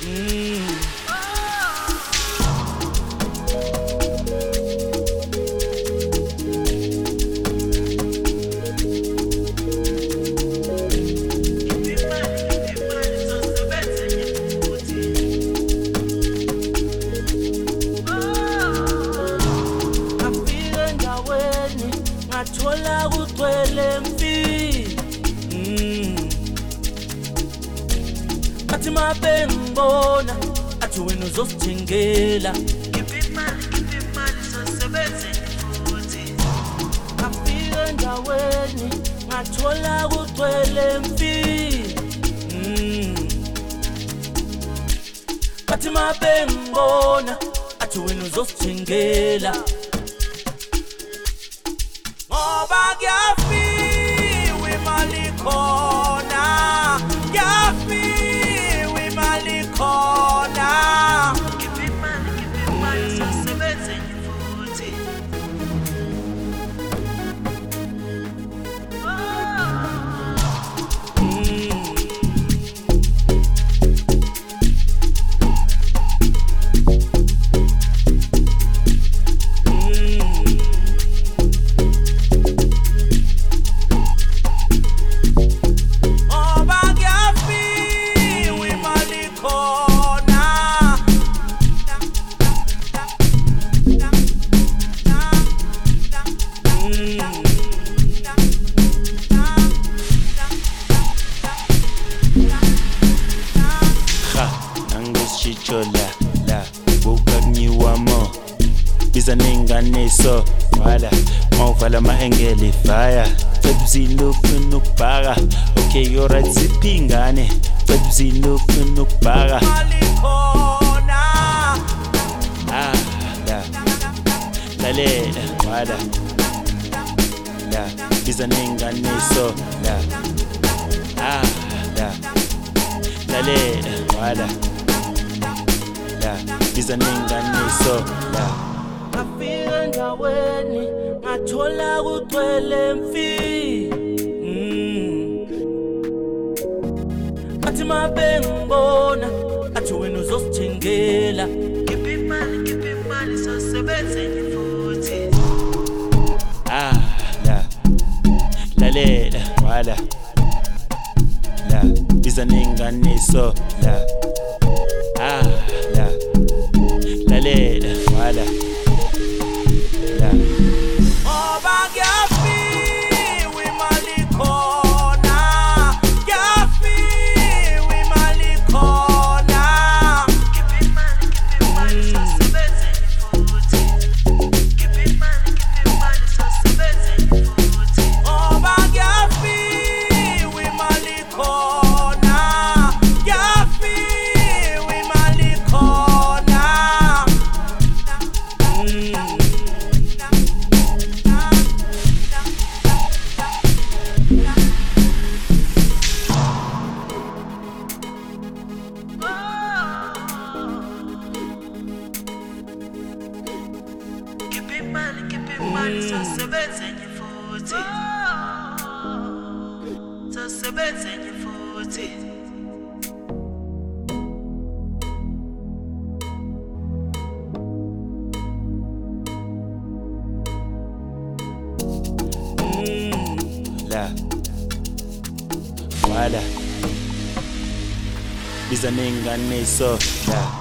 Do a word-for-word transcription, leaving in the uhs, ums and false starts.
Mm. Thola kugcwele mfini mm. Athi mabe ngibona athi wena uzosithengela Khipha imali khipha imali sosebenze futhi Ngafika endaweni ngathola kugcwele mfini mm. Athi mabe ngibona athi wena uzosithengela Ngoba kuyafiwa imali khona, kuyafiwa imali khona. Khipha imali khipha imali sosebenze futhi Chola la buka ngiwamo biza nenganiso wala mawuvala ma engeli fire febuzini ufuna ukubhaka okay alright siphingane febuzini ufuna ukubhaka Imali khona. ah la lalela wala la biza nenganiso la ah la lalela wala biza nenganiso la Ngafika endaweni ngathola kugcwele mfini mm. Athi mabe ngibona athi wena uzosithengela Khipha imali khipha imali sosebenze futhi ah la lalela wala la biza nenganiso la ah la lalela wala la Ngoba kuyafiwa imali khona, kuyafiwa imali khona. Khipha imali khipha imali sosebenze futhi Khipha imali khipha imali sosebenze futhi Ngoba kuyafiwa imali khona, kuyafiwa imali khona. Mm. Khipha imali khipha imali sosebenze futhi sosebenze futhi la wala biza nenganiso la